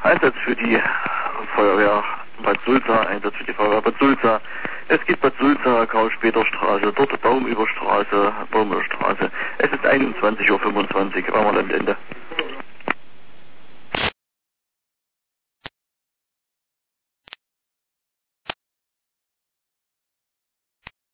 Einsatz für die Feuerwehr Bad Sulza, Einsatz für die Feuerwehr Bad Sulza. Es gibt Bad Sulza, Karl-Später-Straße, dort Baumüberstraße, Baumüberstraße. Es ist 21:25 Uhr, Ammerlandende.